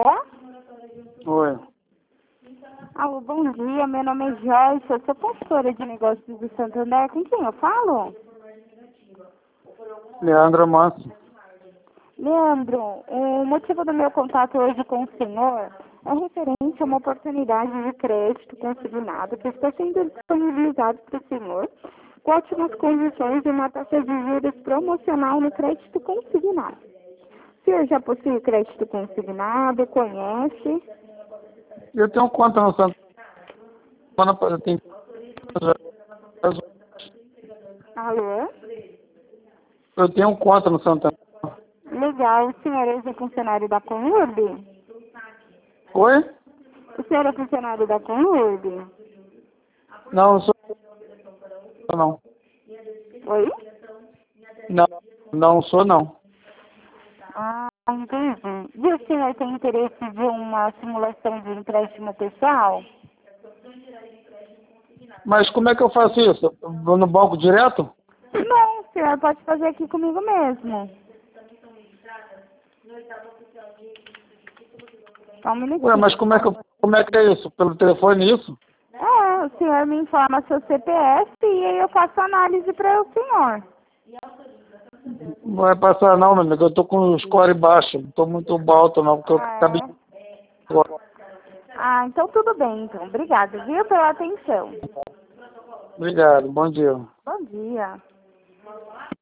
Alô? Oi. Alô, bom dia. Meu nome é Joyce. Eu sou consultora de negócios do Santander. Com quem eu falo? Leandro Manso. Leandro, o motivo do meu contato hoje com o senhor é referente a uma oportunidade de crédito consignado que está sendo disponibilizado para o senhor com ótimas condições e uma taxa de juros promocional no crédito consignado. O senhor já possui crédito consignado? Conhece? Eu tenho conta no Santander. Eu tenho... Alô? eu tenho conta no Santander. Legal. O senhor é funcionário da Conurb? Oi? O senhor é funcionário da Conurb? Não, eu sou... Não. Oi? Não, não sou não. Ah, entendi. E o senhor tem interesse de uma simulação de empréstimo pessoal? Mas como é que eu faço isso? Eu vou no banco direto? Não, o senhor pode fazer aqui comigo mesmo. Só um minutinho. Ué, mas como é que é isso? Pelo telefone isso? É, o senhor me informa seu CPF e aí eu faço análise para o senhor. Não vai passar não, meu amigo. Eu tô com o score baixo. Não tô muito alto não, porque eu Ah, acabei... é? Ah, então tudo bem, então. Obrigada, viu, pela atenção. Obrigado, bom dia. Bom dia.